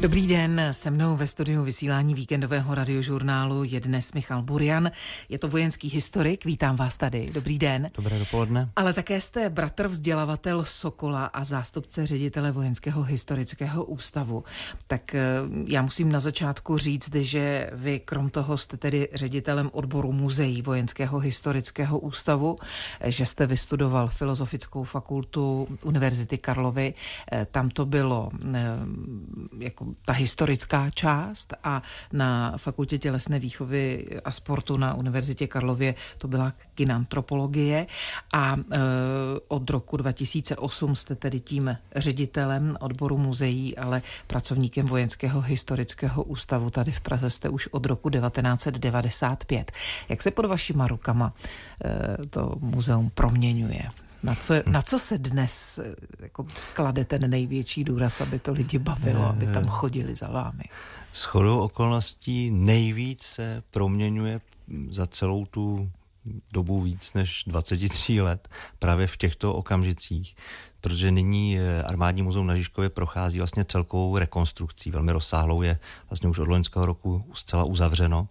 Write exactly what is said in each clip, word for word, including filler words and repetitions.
Dobrý den, se mnou ve studiu vysílání víkendového radiožurnálu je dnes Michal Burian. Je to vojenský historik, vítám vás tady. Dobrý den. Dobré dopoledne. Ale také jste bratr vzdělavatel Sokola a zástupce ředitele Vojenského historického ústavu. Tak já musím na začátku říct, že vy krom toho jste tedy ředitelem odboru muzeí Vojenského historického ústavu, že jste vystudoval Filozofickou fakultu Univerzity Karlovy. Tam to bylo jako ta historická část a na Fakultě tělesné výchovy a sportu na Univerzitě Karlově to byla kinantropologie a e, od roku dva tisíce osm jste tedy tím ředitelem odboru muzeí, ale pracovníkem Vojenského historického ústavu. Tady v Praze jste už od roku devatenáct set devadesát pět. Jak se pod vašima rukama e, to muzeum proměňuje? Na co, na co se dnes jako klade ten největší důraz, aby to lidi bavilo, aby tam chodili za vámi? Shodou okolností nejvíc se proměňuje za celou tu dobu víc než dvacet tři let právě v těchto okamžicích, protože nyní Armádní muzeum na Žižkově prochází vlastně celkovou rekonstrukcí, velmi rozsáhlou, je vlastně už od loňského roku zcela uzavřeno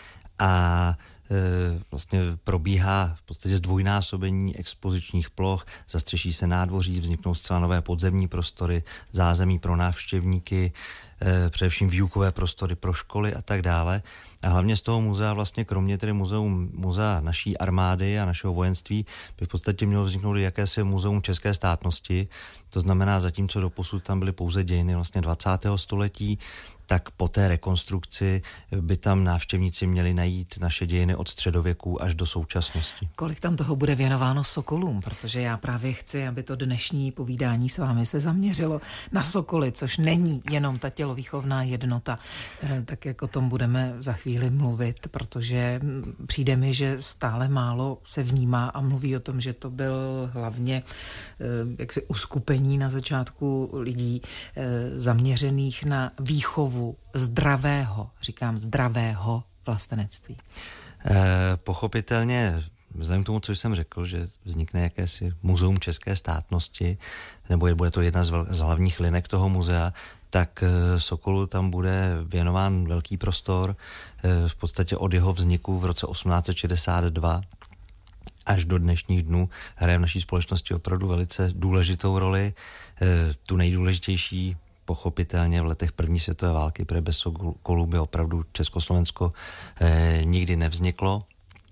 a vlastně probíhá v podstatě zdvojnásobení expozičních ploch, zastřeší se nádvoří, vzniknou zcela nové podzemní prostory, zázemí pro návštěvníky, především výukové prostory pro školy a tak dále. A hlavně z toho muzea vlastně kromě tedy muzeum, muzea naší armády a našeho vojenství by v podstatě mělo vzniknout jakési muzeum české státnosti. To znamená, zatímco doposud tam byly pouze dějiny vlastně dvacátého století, tak po té rekonstrukci by tam návštěvníci měli najít naše dějiny od středověku až do současnosti. Kolik tam toho bude věnováno sokolům? Protože já právě chci, aby to dnešní povídání s vámi se zaměřilo na sokoly, což není jenom ta tělovýchovná jednota. Tak jak o tom budeme za chvíli mluvit, protože přijde mi, že stále málo se vnímá a mluví o tom, že to byl hlavně jaksi uskupení na začátku lidí zaměřených na výchovu zdravého, říkám zdravého vlastenectví. Eh, pochopitelně, vzhledem k tomu, co jsem řekl, že vznikne jakési muzeum české státnosti, nebo je, bude to jedna z, vel, z hlavních linek toho muzea, tak eh, Sokolu tam bude věnován velký prostor, eh, v podstatě od jeho vzniku v roce osmnáct set šedesát dva až do dnešních dnů hraje v naší společnosti opravdu velice důležitou roli. Eh, tu nejdůležitější pochopitelně v letech první světové války, protože bez Sokolů by opravdu Československo eh, nikdy nevzniklo,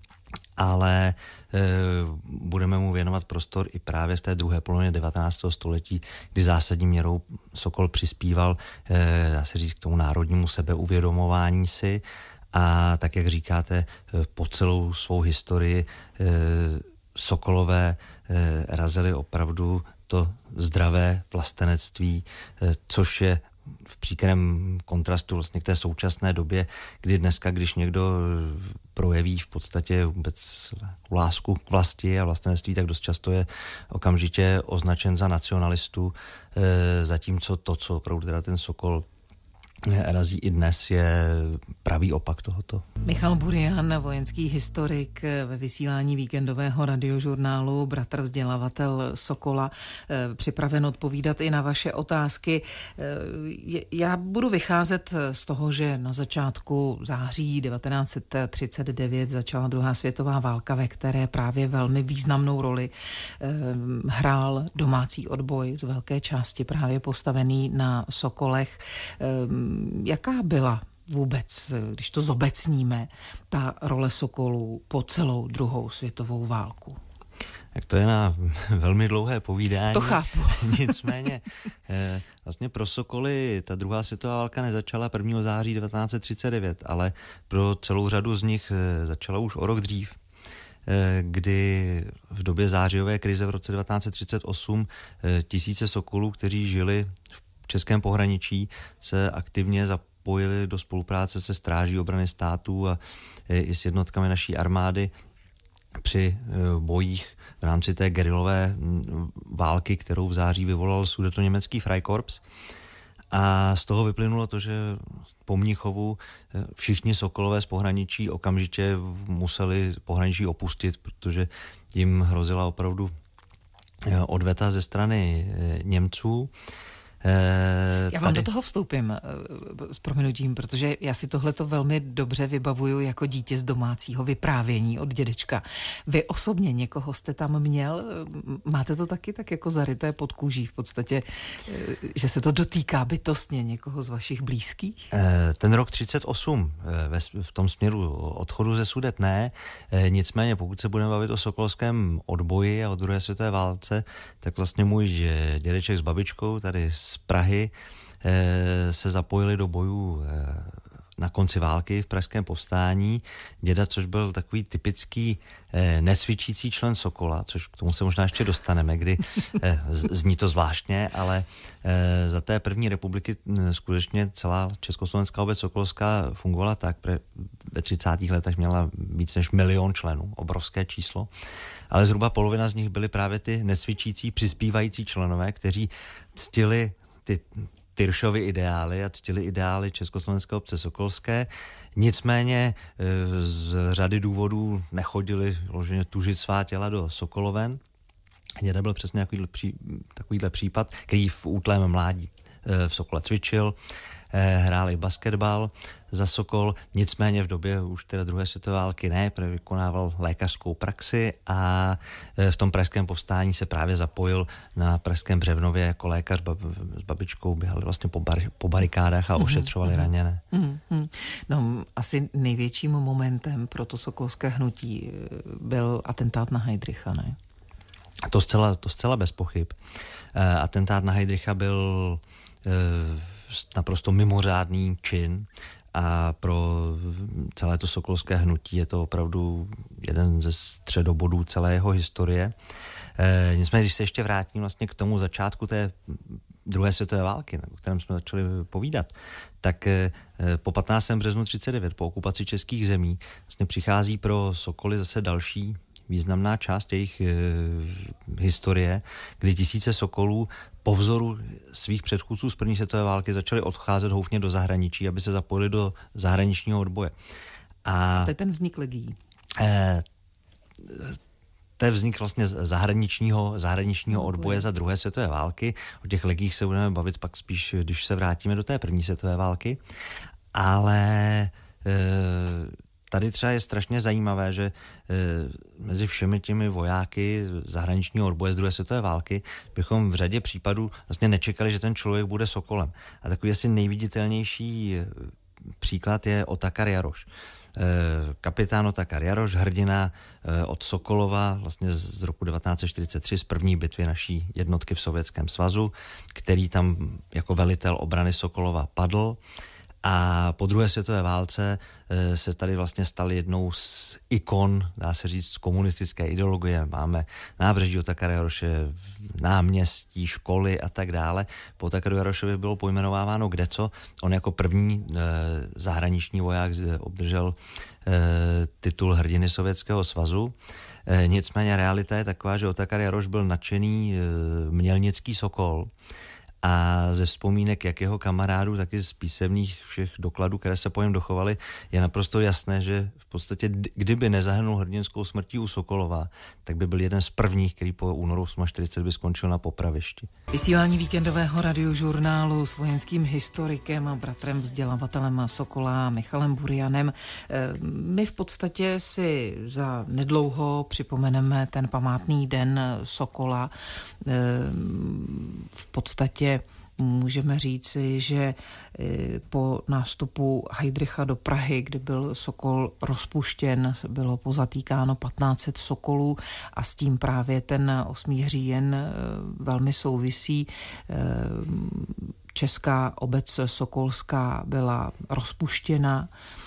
ale eh, budeme mu věnovat prostor i právě v té druhé polovině devatenáctého století, kdy zásadní měrou Sokol přispíval, eh, dá se říct, k tomu národnímu sebeuvědomování si a tak, jak říkáte, eh, po celou svou historii eh, Sokolové eh, razili opravdu to zdravé vlastenectví, což je v příkrém kontrastu vlastně k té současné době, kdy dneska, když někdo projeví v podstatě vůbec lásku k vlasti a vlastenectví, tak dost často je okamžitě označen za nacionalistu, zatímco to, co opravdu teda ten Sokol razí i dnes, je pravý opak tohoto. Michal Burian, vojenský historik ve vysílání víkendového radiožurnálu, bratr vzdělavatel Sokola, připraven odpovídat i na vaše otázky. Já budu vycházet z toho, že na začátku září devatenáct set třicet devět začala druhá světová válka, ve které právě velmi významnou roli hrál domácí odboj z velké části právě postavený na Sokolech. Jaká byla vůbec, když to zobecníme, ta role Sokolů po celou druhou světovou válku? Tak to je na velmi dlouhé povídání. To chápu. Nicméně vlastně pro Sokoly ta druhá světová válka nezačala prvního září devatenáct set třicet devět, ale pro celou řadu z nich začala už o rok dřív, kdy v době zářijové krize v roce devatenáct set třicet osm tisíce Sokolů, kteří žili v českém pohraničí, se aktivně zapojili do spolupráce se Stráží obrany státu a i s jednotkami naší armády při bojích v rámci té gerilové války, kterou v září vyvolal sudetoněmecký Freikorps. A z toho vyplynulo to, že po Mnichovu všichni Sokolové z pohraničí okamžitě museli pohraničí opustit, protože jim hrozila opravdu odveta ze strany Němců. Já vám tady do toho vstoupím s prominutím, protože já si tohle to velmi dobře vybavuju jako dítě z domácího vyprávění od dědečka. Vy osobně někoho jste tam měl? Máte to taky tak jako zaryté pod kůží v podstatě, že se to dotýká bytostně někoho z vašich blízkých? Ten rok třicet osm v tom směru odchodu ze Sudet ne, nicméně pokud se budeme bavit o sokolském odboji a o druhé světové válce, tak vlastně můj dědeček s babičkou tady z Prahy se zapojili do bojů na konci války v pražském povstání. Děda, což byl takový typický necvičící člen Sokola, což k tomu se možná ještě dostaneme, kdy zní to zvláštně, ale za té první republiky skutečně celá československá obec sokolská fungovala tak, ve třicátých letech měla víc než milion členů, obrovské číslo, ale zhruba polovina z nich byly právě ty necvičící, přispívající členové, kteří ctili ty Tyršovy ideály a ctili ideály Československé obce sokolské. Nicméně z řady důvodů nechodili vloženě tužit svá těla do Sokoloven. Děda byl přesně takovýhle, pří, takovýhle případ, který v útlém mládí v Sokole cvičil, hrál i basketbal za Sokol, nicméně v době už teda druhé světové války ne, protože vykonával lékařskou praxi a v tom pražském povstání se právě zapojil na pražském Břevnově jako lékař s babičkou, běhali vlastně po, bar, po barikádách a ošetřovali mm-hmm. raněné. Mm-hmm. No, asi největším momentem pro to sokolské hnutí byl atentát na Heydricha, ne? To zcela, to zcela bez pochyb. Atentát na Heydricha byl naprosto mimořádný čin a pro celé to sokolské hnutí je to opravdu jeden ze středobodů celé jeho historie. E, nicméně, když se ještě vrátím vlastně k tomu začátku té druhé světové války, o kterém jsme začali povídat, tak e, po patnáctého březnu třicet devět, po okupaci českých zemí, vlastně přichází pro Sokoly zase další významná část jejich e, historie, kdy tisíce Sokolů po vzoru svých předchůdců z první světové války začali odcházet houfně do zahraničí, aby se zapojili do zahraničního odboje. A to je ten vznik legií. E, to je vznik vlastně zahraničního, zahraničního odboje za druhé světové války. O těch legiích se budeme bavit pak spíš, když se vrátíme do té první světové války. Ale e, tady třeba je strašně zajímavé, že e, mezi všemi těmi vojáky zahraničního odboje z druhé světové války bychom v řadě případů vlastně nečekali, že ten člověk bude Sokolem. A takový asi nejviditelnější příklad je Otakar Jaroš. E, kapitán Otakar Jaroš, hrdina e, od Sokolova, vlastně z roku devatenáct set čtyřicet tři, z první bitvy naší jednotky v Sovětském svazu, který tam jako velitel obrany Sokolova padl. A po druhé světové válce e, se tady vlastně stal jednou z ikon, dá se říct, z komunistické ideologie. Máme nábřeží Otakara Jaroše, náměstí, školy a tak dále. Po Otakaru Jarošovi bylo pojmenováváno kdeco. On jako první e, zahraniční voják obdržel e, titul hrdiny Sovětského svazu. E, nicméně realita je taková, že Otakar Jaroš byl nadšený e, mělnický Sokol. A ze vzpomínek jak jeho kamarádů, tak i z písemných všech dokladů, které se po něm dochovaly, je naprosto jasné, že v podstatě kdyby nezahynul hrdinskou smrtí u Sokolova, tak by byl jeden z prvních, který po únoru čtyřicet osm by skončil na popravišti. Vysílání víkendového radiožurnálu s vojenským historikem a bratrem vzdělavatelem Sokola Michalem Burianem. My v podstatě si za nedlouho připomeneme ten památný den Sokola. V podstatě můžeme říci, že po nástupu Heydricha do Prahy, kdy byl Sokol rozpuštěn, bylo pozatýkáno patnáct set Sokolů a s tím právě ten osmý říjen velmi souvisí. Česká obec sokolská byla rozpuštěna,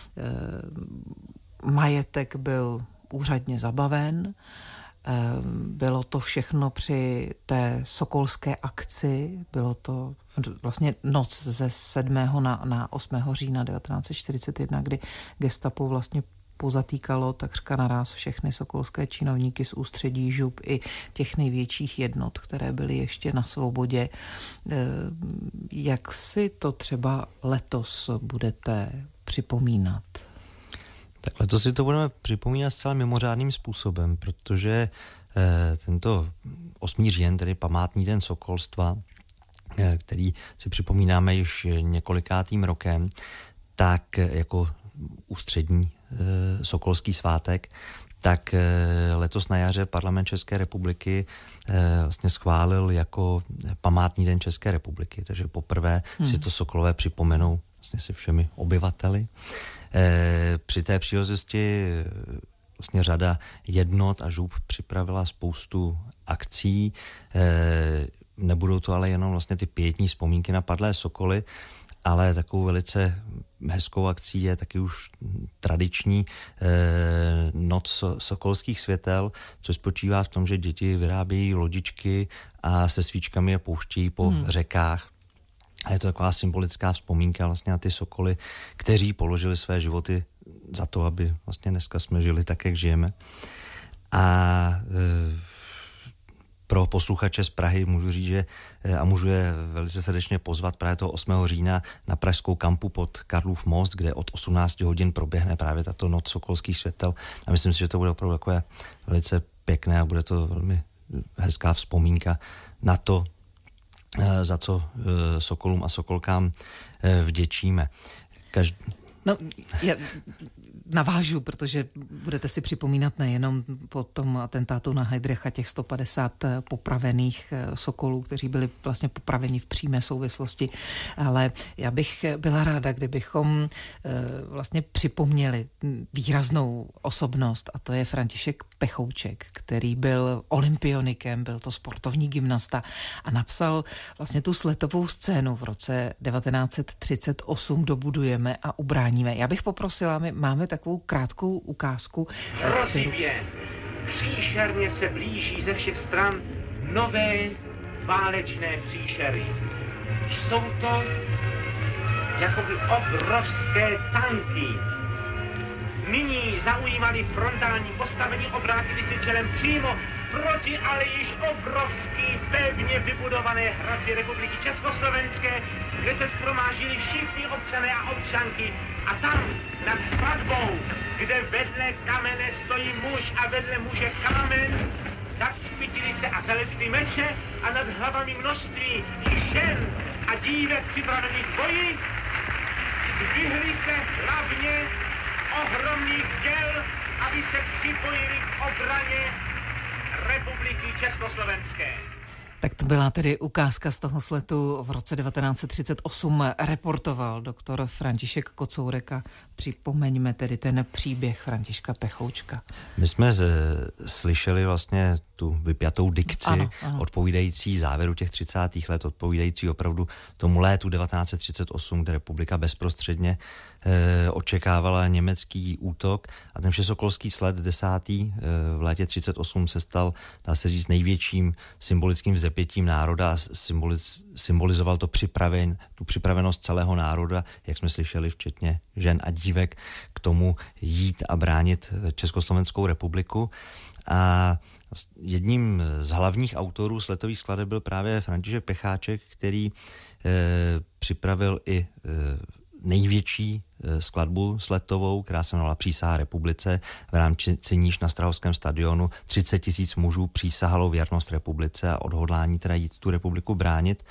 majetek byl úřadně zabaven. Bylo to všechno při té sokolské akci, bylo to vlastně noc ze sedmého na, na osmého října devatenáct set čtyřicet jedna, kdy gestapo vlastně pozatýkalo takřka naráz všechny sokolské činovníky z ústředí žup i těch největších jednot, které byly ještě na svobodě. Jak si to třeba letos budete připomínat? Tak letos si to budeme připomínat zcela mimořádným způsobem, protože eh, tento osmý říjen, tedy památný den sokolstva, který si připomínáme již několikátým rokem, tak jako ústřední sokolský svátek, tak letos na jaře Parlament České republiky vlastně schválil jako památný den České republiky, takže poprvé hmm. si to sokolové připomenou vlastně se všemi obyvateli. Při té příležitosti vlastně řada jednot a žup připravila spoustu akcí. Nebudou to ale jenom vlastně ty pietní vzpomínky na padlé sokoly, ale takovou velice hezkou akcí je taky už tradiční eh, noc sokolských světel, což spočívá v tom, že děti vyrábějí lodičky a se svíčkami je pouštějí po hmm. řekách. A je to taková symbolická vzpomínka vlastně na ty sokoly, kteří položili své životy za to, aby vlastně dneska jsme žili tak, jak žijeme. A eh, pro posluchače z Prahy můžu říct, že a můžu je velice srdečně pozvat právě toho osmého října na pražskou kampu pod Karlův most, kde od osmnácti hodin proběhne právě tato noc sokolských světel. A myslím si, že to bude opravdu takové velice pěkné a bude to velmi hezká vzpomínka na to, za co sokolům a sokolkám vděčíme. Každý... No, já navážu, protože budete si připomínat nejenom po tom atentátu na Heydricha těch sto padesát popravených sokolů, kteří byli vlastně popraveni v přímé souvislosti, ale já bych byla ráda, kdybychom vlastně připomněli výraznou osobnost, a to je František Pechouček, který byl olympionikem, byl to sportovní gymnasta a napsal vlastně tu sletovou scénu v roce devatenáct set třicet osm Dobudujeme a ubráníme. Já bych poprosila, my máme takovou krátkou ukázku. Hrozivě, příšerně se blíží ze všech stran nové válečné příšery. Jsou to jakoby obrovské tanky. Nyní zaujímali frontální postavení, obrátili se čelem přímo proti ale již obrovský pevně vybudované hradbě Republiky Československé, kde se shromáždili všichni občané a občanky. A tam nad hradbou, kde vedle kamene stojí muž a vedle muže kámen, zakřpitili se a zaleskli meče a nad hlavami množství žen a dívek připravených k boji zdvihly se hlavně ohromných děl, aby se připojili k obraně Republiky Československé. Tak to byla tedy ukázka z toho sletu v roce devatenáct set třicet osm. Reportoval doktor František Kocourek a připomeňme tedy ten příběh Františka Pechoučka. My jsme z, slyšeli vlastně tu vypjatou dikci, ano, ano. odpovídající závěru těch třicátých let, odpovídající opravdu tomu létu devatenáct set třicet osm, kde republika bezprostředně e, očekávala německý útok a ten všesokolský sled desátý e, v létě třicet osm se stal, dá se říct, největším symbolickým vzepětím národa a symboliz, symbolizoval to připraven, tu připravenost celého národa, jak jsme slyšeli, včetně žen a dívek, k tomu jít a bránit Československou republiku. A jedním z hlavních autorů sletových skladeb byl právě František Pecháček, který e, připravil i e, největší e, skladbu sletovou, která se jmenovala Přísaha republice. V rámci níž na Strahovském stadionu třicet tisíc mužů přísahalo věrnost republice a odhodlání teda jít tu republiku bránit.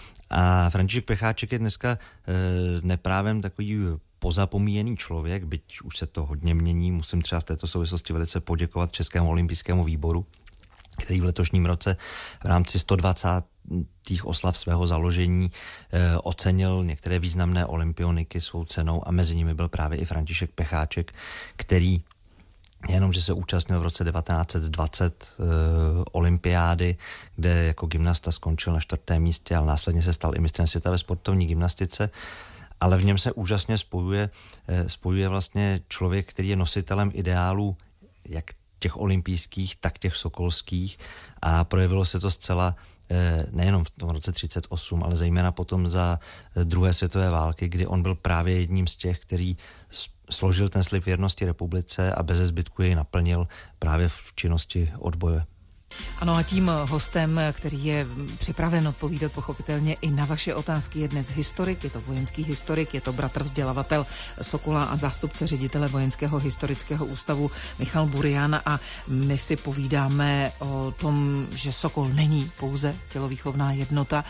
A František Pecháček je dneska e, neprávem takový pozapomíjený člověk, byť už se to hodně mění. Musím třeba v této souvislosti velice poděkovat Českému olympijskému výboru, který v letošním roce v rámci sto dvacátých oslav svého založení eh, ocenil některé významné olympioniky svou cenou a mezi nimi byl právě i František Pecháček, který jenom, že se účastnil v roce devatenáct set dvacet e, olympiády, kde jako gymnasta skončil na čtvrtém místě, ale následně se stal i mistrem světa ve sportovní gymnastice. Ale v něm se úžasně spojuje, e, spojuje vlastně člověk, který je nositelem ideálů jak těch olympijských, tak těch sokolských a projevilo se to zcela e, nejenom v tom roce třicet osm, ale zejména potom za druhé světové války, kdy on byl právě jedním z těch, který složil ten slib věrnosti republice a beze zbytku jej naplnil právě v činnosti odboje. Ano a tím hostem, který je připraven odpovídat pochopitelně i na vaše otázky, je dnes historik, je to vojenský historik, je to bratr vzdělavatel Sokola a zástupce ředitele Vojenského historického ústavu Michal Burian a my si povídáme o tom, že Sokol není pouze tělovýchovná jednota,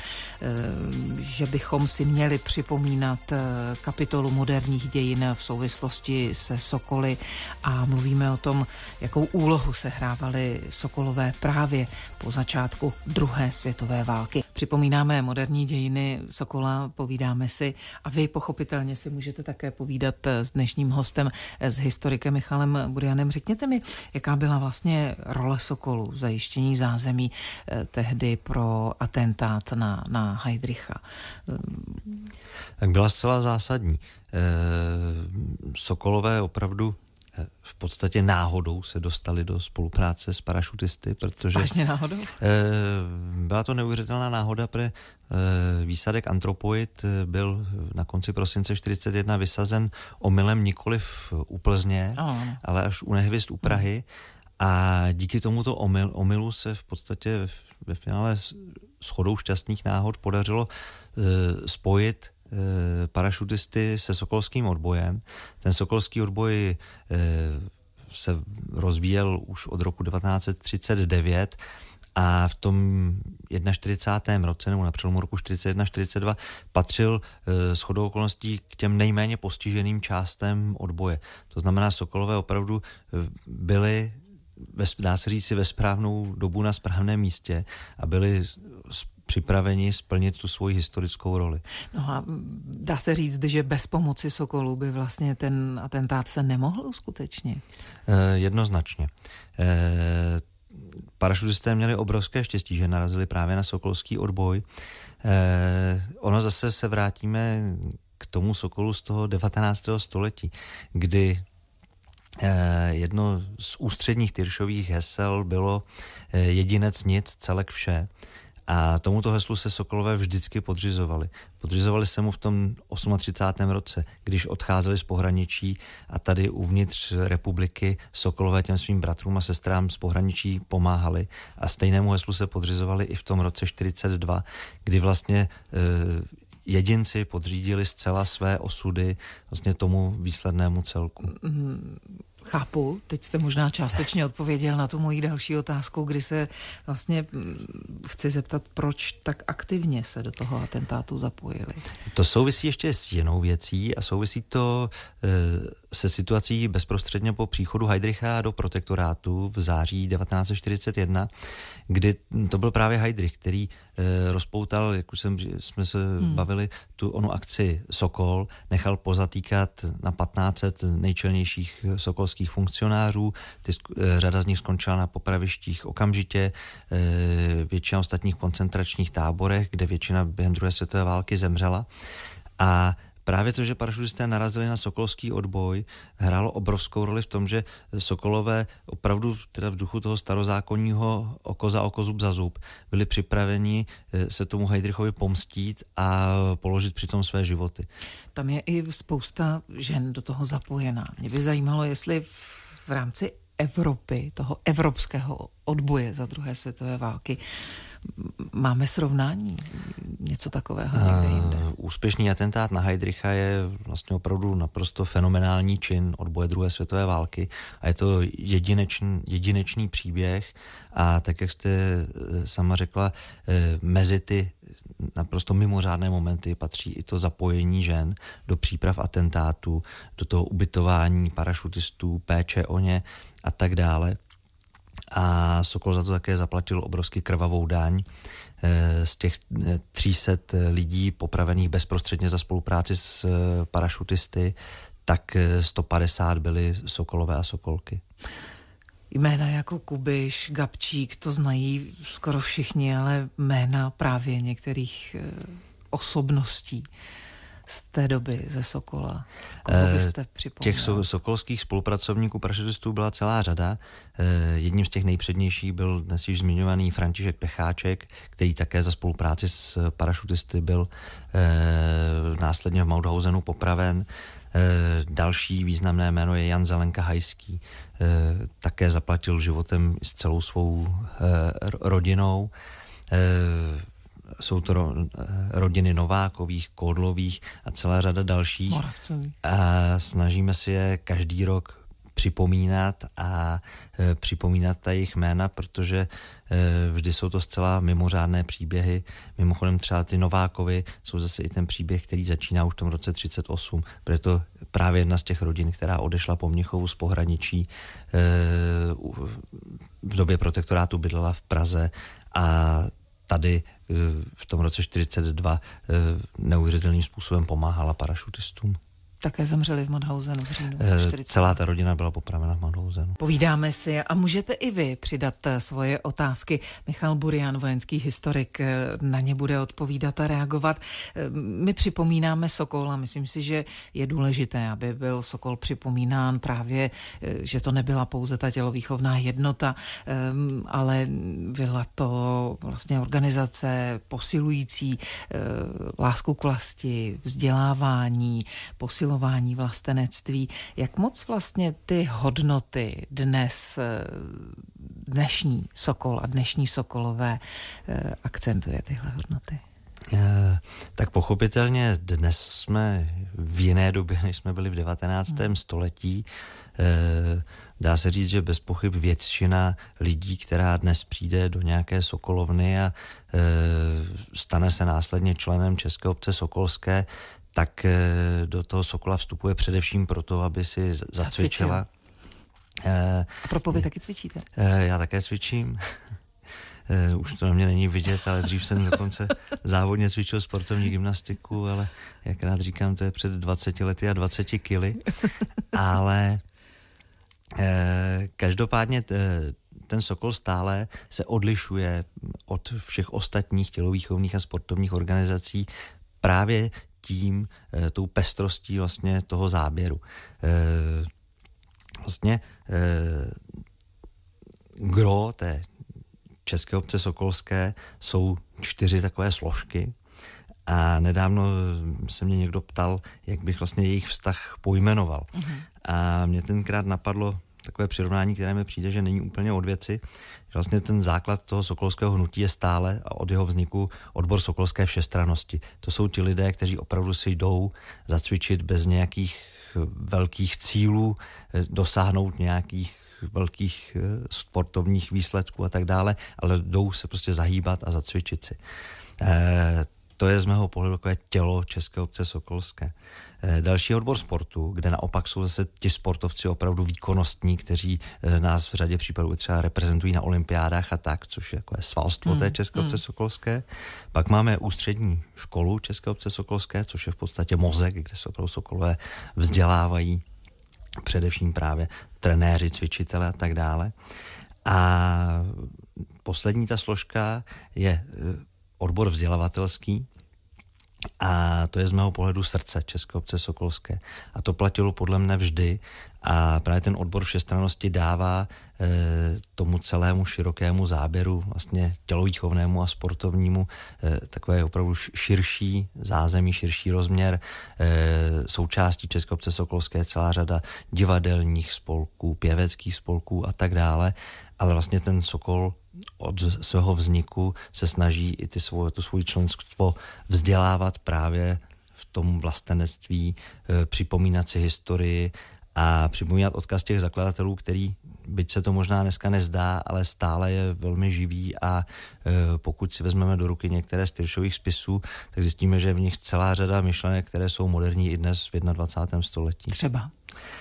že bychom si měli připomínat kapitolu moderních dějin v souvislosti se Sokoly a mluvíme o tom, jakou úlohu sehrávaly Sokolové právě po začátku druhé světové války. Připomínáme moderní dějiny Sokola, povídáme si a vy pochopitelně si můžete také povídat s dnešním hostem, s historikem Michalem Burianem. Řekněte mi, jaká byla vlastně role Sokolu v zajištění zázemí eh, tehdy pro atentát na, na Heydricha. Tak byla zcela zásadní. Eh, Sokolové opravdu v podstatě náhodou se dostali do spolupráce s parašutisty, protože... Vážně náhodou? E, byla to neuvěřitelná náhoda, protože e, výsadek Antropoid byl na konci prosince čtyřicet jedna vysazen omylem nikoliv u Plzně, oh. ale až u Nehvězd u Prahy a díky tomuto omyl, omylu se v podstatě ve finále shodou šťastných náhod podařilo e, spojit parašutisty se sokolským odbojem. Ten sokolský odboj se rozvíjel už od roku devatenáct set třicet devět a v tom čtyřicátém prvním roce, nebo na přelomu roku čtyřicet jedna čtyřicet dva, patřil shodou okolností k těm nejméně postiženým částem odboje. To znamená, Sokolové opravdu byli, dá se říct si, ve správnou dobu na správném místě a byli připraveni splnit tu svoji historickou roli. No a dá se říct, že bez pomoci Sokolů by vlastně ten atentát se nemohl uskutečnit? E, jednoznačně. E, parašutisté měli obrovské štěstí, že narazili právě na sokolský odboj. E, ono zase se vrátíme k tomu Sokolu z toho devatenáctého století, kdy jedno z ústředních Tyršových hesel bylo jedinec nic, celek vše. A tomuto heslu se Sokolové vždycky podřizovali. Podřizovali se mu v tom třicátém osmém roce, když odcházeli z pohraničí a tady uvnitř republiky Sokolové těm svým bratrům a sestrám z pohraničí pomáhali. A stejnému heslu se podřizovali i v tom roce čtyřicet dva, kdy vlastně e, jedinci podřídili zcela své osudy vlastně tomu výslednému celku. Mm-hmm. Chápu, teď jste možná částečně odpověděl na tu moji další otázku, kdy se vlastně chci zeptat, proč tak aktivně se do toho atentátu zapojili. To souvisí ještě s jinou věcí a souvisí to e, se situací bezprostředně po příchodu Heydricha do protektorátu v září devatenáct set čtyřicet jedna, kdy to byl právě Heydrich, který e, rozpoutal, jak už jsem, jsme se hmm. bavili, tu onu akci Sokol, nechal pozatýkat na patnáct set nejčelnějších sokolských funkcionářů, ty, e, řada z nich skončila na popravištích okamžitě, e, většina ostatních koncentračních táborech, kde většina během druhé světové války zemřela. A právě to, že parašutisté narazili na sokolský odboj, hrálo obrovskou roli v tom, že Sokolové opravdu teda v duchu toho starozákonního oko za oko, zub za zub byli připraveni se tomu Heydrichovi pomstít a položit přitom své životy. Tam je i spousta žen do toho zapojená. Mě by zajímalo, jestli v rámci Evropy, toho evropského odboje za druhé světové války, máme srovnání? Něco takového někde jinde? Úspěšný atentát na Heydricha je vlastně opravdu naprosto fenomenální čin odboje druhé světové války a je to jedinečný, jedinečný příběh a tak, jak jste sama řekla, mezi ty naprosto mimořádné momenty patří i to zapojení žen do příprav atentátu, do toho ubytování parašutistů, péče o ně a tak dále. A Sokol za to také zaplatil obrovsky krvavou daň. Z těch tří set lidí popravených bezprostředně za spolupráci s parašutisty, tak sto padesát byly Sokolové a Sokolky. Jména jako Kubiš, Gabčík, to znají skoro všichni, ale jména právě některých osobností z té doby ze Sokola? Koho byste připomněl? Těch so, sokolských spolupracovníků, parašutistů byla celá řada. Jedním z těch nejpřednějších byl dnes již zmiňovaný František Pecháček, který také za spolupráci s parašutisty byl následně v Mauthausenu popraven. Další významné jméno je Jan Zelenka Hajský. Také zaplatil životem s celou svou rodinou. Jsou to rodiny Novákových, Kódlových a celá řada dalších. Moravcových. A snažíme si je každý rok připomínat a e, připomínat ta jejich jména, protože e, vždy jsou to zcela mimořádné příběhy. Mimochodem třeba ty Novákovy jsou zase i ten příběh, který začíná už v tom roce třicet osm. Protože to právě jedna z těch rodin, která odešla po Mnichovu z pohraničí, e, v době protektorátu bydlela v Praze a tady v tom roce čtyřicet dva neuvěřitelným způsobem pomáhala parašutistům. Také zemřeli v Mauthausenu v říjnu. Celá ta rodina byla popravena v Mauthausenu. Povídáme si a můžete i vy přidat svoje otázky. Michal Burian, vojenský historik, na ně bude odpovídat a reagovat. My připomínáme Sokol a myslím si, že je důležité, aby byl Sokol připomínán právě, že to nebyla pouze ta tělovýchovná jednota, ale byla to vlastně organizace posilující lásku k vlasti, vzdělávání, posilování vlastenectví. Jak moc vlastně ty hodnoty dnes, dnešní Sokol a dnešní Sokolové akcentuje tyhle hodnoty? Tak pochopitelně dnes jsme v jiné době, než jsme byli v devatenáctém Hmm. století. Dá se říct, že bez pochyb většina lidí, která dnes přijde do nějaké sokolovny a stane se následně členem České obce sokolské, tak do toho Sokola vstupuje především proto, aby si zacvičila. A propo, vy taky cvičíte? Já také cvičím. Už to na mě není vidět, ale dřív jsem dokonce závodně cvičil sportovní gymnastiku, ale jak rád říkám, to je před dvaceti lety a dvaceti kily. Ale každopádně ten Sokol stále se odlišuje od všech ostatních tělovýchovných a sportovních organizací právě tím, tou pestrostí vlastně toho záběru. Vlastně gro té České obce sokolské jsou čtyři takové složky a nedávno se mě někdo ptal, jak bych vlastně jejich vztah pojmenoval. Uh-huh. A mě tenkrát napadlo takové přirovnání, které mi přijde, že není úplně od věci. Že vlastně ten základ toho sokolského hnutí je stále a od jeho vzniku odbor sokolské všestrannosti. To jsou ti lidé, kteří opravdu si jdou zacvičit bez nějakých velkých cílů, dosáhnout nějakých velkých sportovních výsledků a tak dále, ale jdou se prostě zahýbat a zacvičit si. E, to je z mého pohledu takové tělo České obce sokolské. E, další odbor sportu, kde naopak jsou zase ti sportovci opravdu výkonnostní, kteří e, nás v řadě případů třeba reprezentují na olympiádách a tak, což je takové svalstvo mm, té České mm. obce sokolské. Pak máme ústřední školu České obce sokolské, což je v podstatě mozek, kde se opravdu sokolové vzdělávají, především právě trenéři, cvičitele a tak dále. A poslední ta složka je odbor vzdělavatelský a to je z mého pohledu srdce České obce sokolské. A to platilo podle mne vždy a právě ten odbor všestrannosti dává e, tomu celému širokému záběru, vlastně tělovýchovnému a sportovnímu, e, takové opravdu širší zázemí, širší rozměr. E, součástí České obce sokolské celá řada divadelních spolků, pěveckých spolků a tak dále, ale vlastně ten Sokol od svého vzniku se snaží i ty svoje, to svůj členstvo vzdělávat právě v tom vlastenectví, e, připomínat si historii a připomínat odkaz těch zakladatelů, který, byť se to možná dneska nezdá, ale stále je velmi živý a e, pokud si vezmeme do ruky některé z Tyršových spisů, tak zjistíme, že je v nich celá řada myšlenek, které jsou moderní i dnes v dvacátém prvním století. Třeba?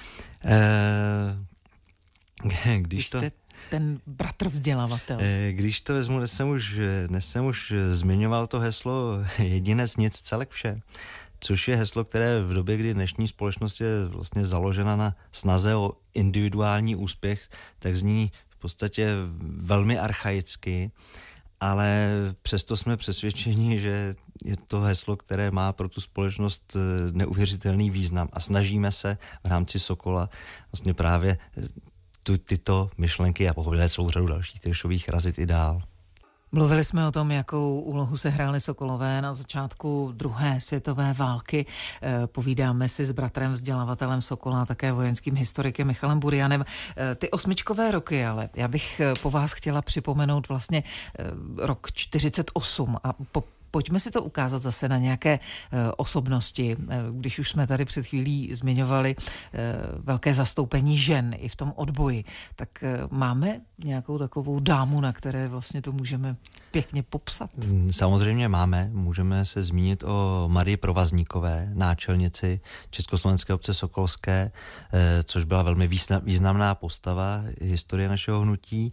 E, když to... Ten bratr vzdělavatel. Když to vezmu, dnes jsem už, dnes jsem už zmiňoval to heslo jedinec, nic, celek, vše, což je heslo, které v době, kdy dnešní společnost je vlastně založena na snaze o individuální úspěch, tak zní v podstatě velmi archaicky ale přesto jsme přesvědčeni, že je to heslo, které má pro tu společnost neuvěřitelný význam a snažíme se v rámci Sokola vlastně právě tu, tyto myšlenky a pochopitelně celou řadu dalších trešových razit i dál. Mluvili jsme o tom, jakou úlohu se hráli Sokolové na začátku druhé světové války. Povídáme si s bratrem vzdělavatelem Sokola, také vojenským historikem Michalem Burianem. Ty osmičkové roky, ale já bych po vás chtěla připomenout vlastně rok čtyřicet osm a po Pojďme si to ukázat zase na nějaké e, osobnosti. E, když už jsme tady před chvílí zmiňovali e, velké zastoupení žen i v tom odboji, tak e, máme nějakou takovou dámu, na které vlastně to můžeme pěkně popsat? Samozřejmě máme. Můžeme se zmínit o Marii Provazníkové, náčelnici Československé obce Sokolské, e, což byla velmi významná postava historie našeho hnutí.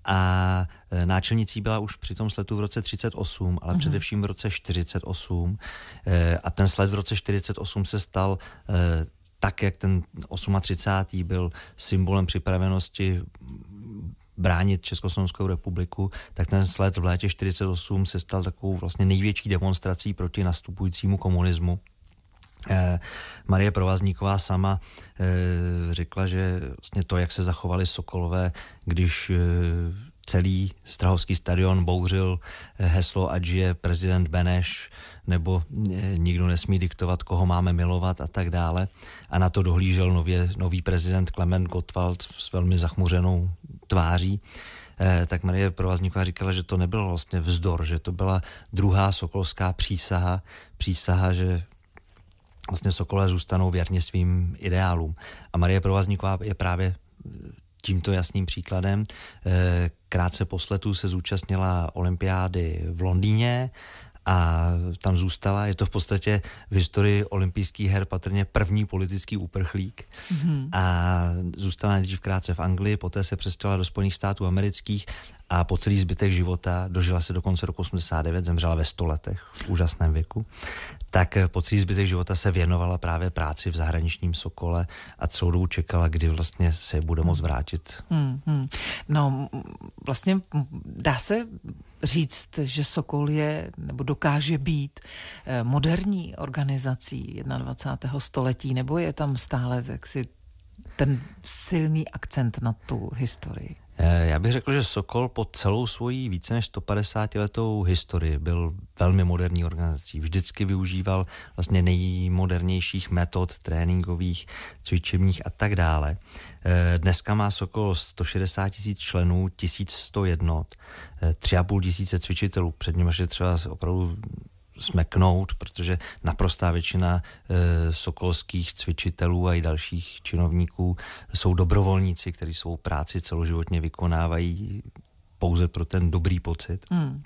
A náčelnicí byla už při tom sletu v roce třicet osm, ale mm-hmm. především v roce čtyřicet osm. A ten slet v roce čtyřicet osm se stal tak, jak ten třicátý osmý byl symbolem připravenosti bránit Československou republiku, tak ten slet v létě čtyřicet osm se stal takovou vlastně největší demonstrací proti nastupujícímu komunismu. Eh, Marie Provazníková sama eh, řekla, že vlastně to, jak se zachovali Sokolové, když eh, celý Strahovský stadion bouřil eh, heslo ať žije prezident Beneš, nebo eh, nikdo nesmí diktovat, koho máme milovat a tak dále. A na to dohlížel nově, nový prezident Klement Gottwald s velmi zachmuřenou tváří. Eh, tak Marie Provazníková říkala, že to nebyl vlastně vzdor, že to byla druhá sokolská přísaha, přísaha, že vlastně Sokolové zůstanou věrně svým ideálům. A Marie Provazníková je právě tímto jasným příkladem. Krátce po sletu se zúčastnila olympiády v Londýně a tam zůstala. Je to v podstatě v historii olympijských her patrně první politický uprchlík. Mm-hmm. A zůstala nejdřív krátce v Anglii, poté se přestěhovala do Spojených států amerických a po celý zbytek života, dožila se do konce roku osmdesát devět, zemřela ve sto letech v úžasném věku, tak po celý zbytek života se věnovala právě práci v zahraničním Sokole a celou dobu čekala, kdy vlastně se bude moct vrátit. Hmm, hmm. No, vlastně dá se říct, že Sokol je, nebo dokáže být moderní organizací dvacátého prvního století, nebo je tam stále taksi ten silný akcent na tu historii? Já bych řekl, že Sokol po celou svoji více než sto padesátiletou historii byl velmi moderní organizací. Vždycky využíval vlastně nejmodernějších metod tréninkových, cvičebních a tak dále. Dneska má Sokol sto šedesát tisíc členů, tisíc sto jednot, tři a půl tisíce cvičitelů. Před nimi je třeba opravdu smeknout, protože naprostá většina e, sokolských cvičitelů a i dalších činovníků jsou dobrovolníci, kteří svou práci celoživotně vykonávají pouze pro ten dobrý pocit. Hmm.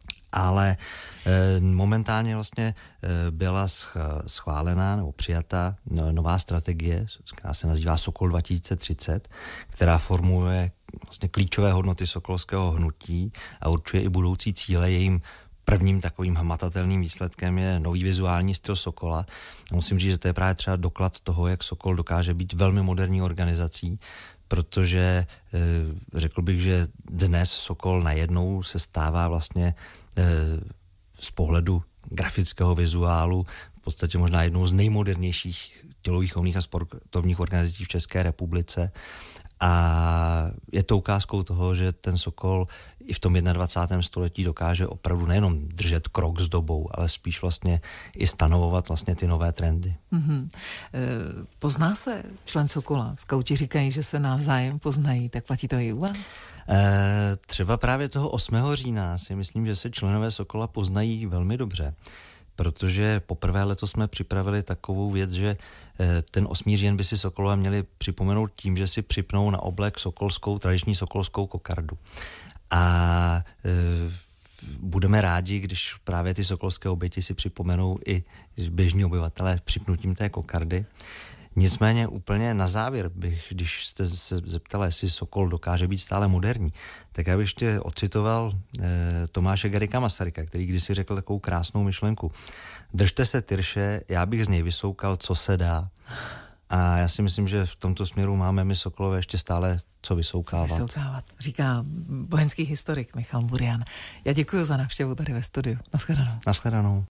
Ale e, momentálně vlastně e, byla schválená nebo přijata no, nová strategie, která se nazývá Sokol dva tisíce třicet, která formuluje vlastně klíčové hodnoty sokolského hnutí a určuje i budoucí cíle. Jejím prvním takovým hmatatelným výsledkem je nový vizuální styl Sokola. Musím říct, že to je právě třeba doklad toho, jak Sokol dokáže být velmi moderní organizací, protože řekl bych, že dnes Sokol najednou se stává vlastně z pohledu grafického vizuálu v podstatě možná jednou z nejmodernějších tělovýchovných a sportovních organizací v České republice. A je to ukázkou toho, že ten Sokol i v tom dvacátém prvním století dokáže opravdu nejenom držet krok s dobou, ale spíš vlastně i stanovovat vlastně ty nové trendy. Mm-hmm. E, pozná se člen Sokola? Skauti říkají, že se navzájem poznají, tak platí to i u vás? E, třeba právě toho osmého října si myslím, že se členové Sokola poznají velmi dobře. Protože poprvé letos jsme připravili takovou věc, že ten osmý říjen by si Sokolové měli připomenout tím, že si připnou na oblek sokolskou, tradiční sokolskou kokardu. A e, budeme rádi, když právě ty sokolské oběti si připomenou i běžní obyvatelé připnutím té kokardy. Nicméně úplně na závěr bych, když jste se zeptala, jestli Sokol dokáže být stále moderní, tak já bych ještě ocitoval eh, Tomáše Garrigua Masaryka, který kdysi řekl takovou krásnou myšlenku. Držte se tyrše, já bych z něj vysoukal, co se dá. A já si myslím, že v tomto směru máme my Sokolové ještě stále co vysoukávat. Co vysoukávat, říká vojenský historik Michal Burian. Já děkuji za návštěvu tady ve studiu. Naschledanou. Naschledanou.